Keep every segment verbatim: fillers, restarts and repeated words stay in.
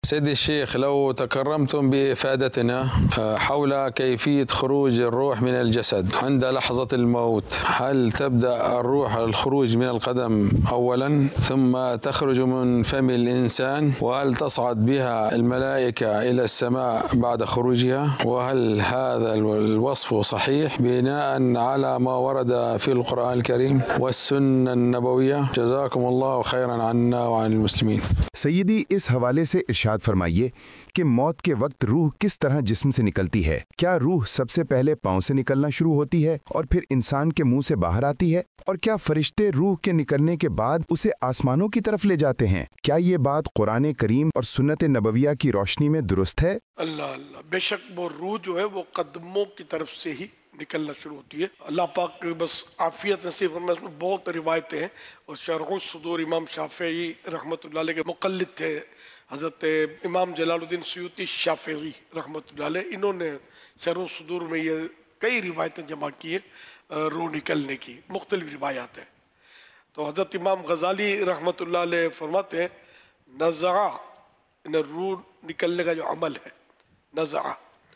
سيدي الشيخ، لو تكرمتم بإفادتنا حول كيفية خروج الروح من الجسد عند لحظة الموت، هل تبدأ الروح الخروج من القدم أولا ثم تخرج من فم الإنسان، وهل تصعد بها الملائكة إلى السماء بعد خروجها، وهل هذا الوصف صحيح بناء على ما ورد في القرآن الكريم والسنة النبوية؟ جزاكم الله خيرا عنا وعن المسلمين. سیدی، اس حوالے سے ارشاد فرمائیے کہ موت کے وقت روح کس طرح جسم سے نکلتی ہے؟ کیا روح سب سے پہلے پاؤں سے نکلنا شروع ہوتی ہے اور پھر انسان کے منہ سے باہر آتی ہے؟ اور کیا فرشتے روح کے نکلنے کے بعد اسے آسمانوں کی طرف لے جاتے ہیں؟ کیا یہ بات قرآن کریم اور سنت نبویہ کی روشنی میں درست ہے؟ اللہ اللہ، بے شک وہ روح جو ہے وہ قدموں کی طرف سے ہی نکلنا شروع ہوتی ہے۔ اللہ پاک بس عافیت نصیب فرمائے۔ اس میں بہت روایتیں ہیں، اور شرح الصدور امام شافعی رحمۃ اللہ علیہ کے مقلد تھے حضرت امام جلال الدین سیوطی شافعی رحمۃ اللہ علیہ، انہوں نے شرح الصدور میں یہ کئی روایتیں جمع کی ہیں روح نکلنے کی، مختلف روایات ہیں۔ تو حضرت امام غزالی رحمۃ اللہ علیہ فرماتے ہیں نزعہ، روح نکلنے کا جو عمل ہے، نزعہ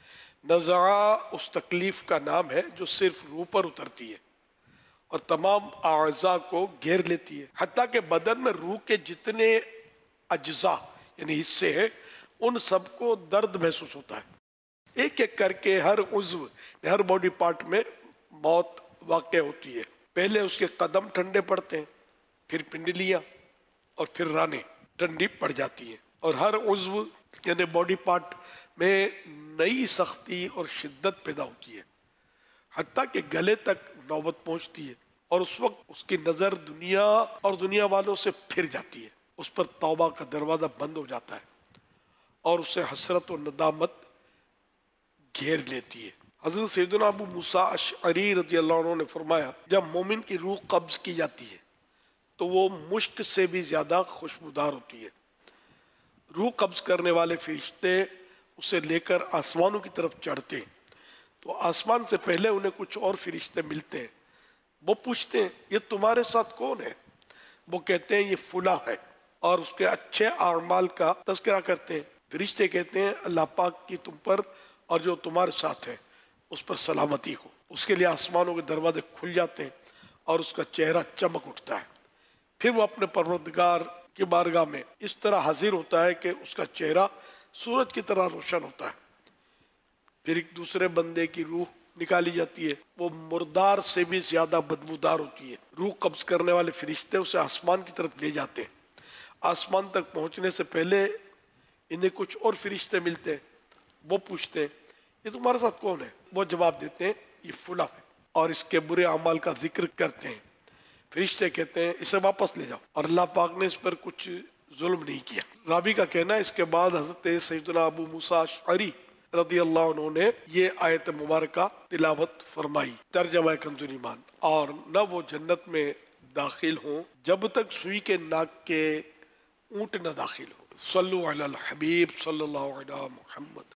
نزعہ اس تکلیف کا نام ہے جو صرف روح پر اترتی ہے اور تمام اعضاء کو گھیر لیتی ہے، حتیٰ کہ بدن میں روح کے جتنے اجزاء یعنی حصے ہیں ان سب کو درد محسوس ہوتا ہے۔ ایک ایک کر کے ہر عضو، ہر باڈی پارٹ میں موت واقع ہوتی ہے۔ پہلے اس کے قدم ٹھنڈے پڑتے ہیں، پھر پنڈلیاں اور پھر رانیں ٹھنڈی پڑ جاتی ہیں، اور ہر عضو یعنی باڈی پارٹ میں نئی سختی اور شدت پیدا ہوتی ہے، حتیٰ کہ گلے تک نوبت پہنچتی ہے، اور اس وقت اس کی نظر دنیا اور دنیا والوں سے پھر جاتی ہے، اس پر توبہ کا دروازہ بند ہو جاتا ہے اور اسے حسرت و ندامت گھیر لیتی ہے۔ حضرت سیدنا ابو موسیٰ اشعری رضی اللہ عنہ نے فرمایا جب مومن کی روح قبض کی جاتی ہے تو وہ مشک سے بھی زیادہ خوشبودار ہوتی ہے۔ روح قبض کرنے والے فرشتے اسے لے کر آسمانوں کی طرف چڑھتے ہیں، تو آسمان سے پہلے انہیں کچھ اور فرشتے ملتے ہیں۔ وہ پوچھتے ہیں یہ تمہارے ساتھ کون ہے؟ وہ کہتے ہیں یہ فلاں ہے، اور اس کے اچھے اعمال کا تذکرہ کرتے ہیں۔ فرشتے کہتے ہیں اللہ پاک کی تم پر اور جو تمہارے ساتھ ہے اس پر سلامتی ہو۔ اس کے لیے آسمانوں کے دروازے کھل جاتے ہیں اور اس کا چہرہ چمک اٹھتا ہے، پھر وہ اپنے پروردگار کی بارگاہ میں اس طرح حاضر ہوتا ہے کہ اس کا چہرہ سورج کی طرح روشن ہوتا ہے۔ پھر ایک دوسرے بندے کی روح نکالی جاتی ہے، وہ مردار سے بھی زیادہ بدبودار ہوتی ہے۔ روح قبض کرنے والے فرشتے اسے آسمان کی طرف لے جاتے ہیں۔ آسمان تک پہنچنے سے پہلے انہیں کچھ اور فرشتے ملتے ہیں۔ وہ پوچھتے ہیں یہ تمہارے ساتھ کون ہے؟ وہ جواب دیتے ہیں یہ فلاں ہے، اور اس کے برے اعمال کا ذکر کرتے ہیں۔ فرشتے کہتے ہیں اسے واپس لے جاؤ، اور اللہ پاک نے اس پر کچھ ظلم نہیں کیا۔ راوی کا کہنا ہے اس کے بعد حضرت سیدنا ابو موسیٰ اشعری رضی اللہ عنہ نے یہ آیت مبارکہ تلاوت فرمائی، ترجمہ کنز ایمان، اور نہ وہ جنت میں داخل ہوں جب تک سوئی کے ناک کے اونٹ نہ داخل ہو۔ صلو علی الحبیب صلی اللہ علیہ محمد۔